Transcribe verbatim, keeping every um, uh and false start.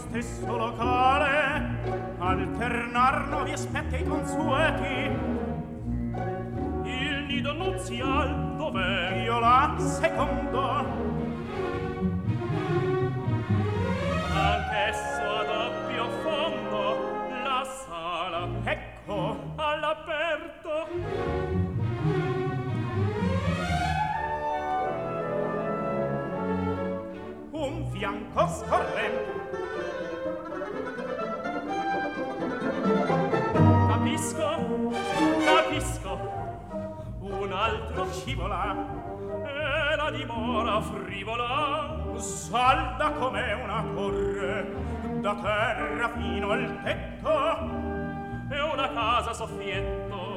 stesso locale alternar nuovi aspetti e consueti. Il nido nuzial dov'è? Io là secondo. Anch'esso a doppio fondo, la sala, ecco, all'aperto. Un fianco scorrente. Capisco, capisco, un altro scivola, e la dimora frivola salda come una torre, da terra fino al tetto, e una casa soffietto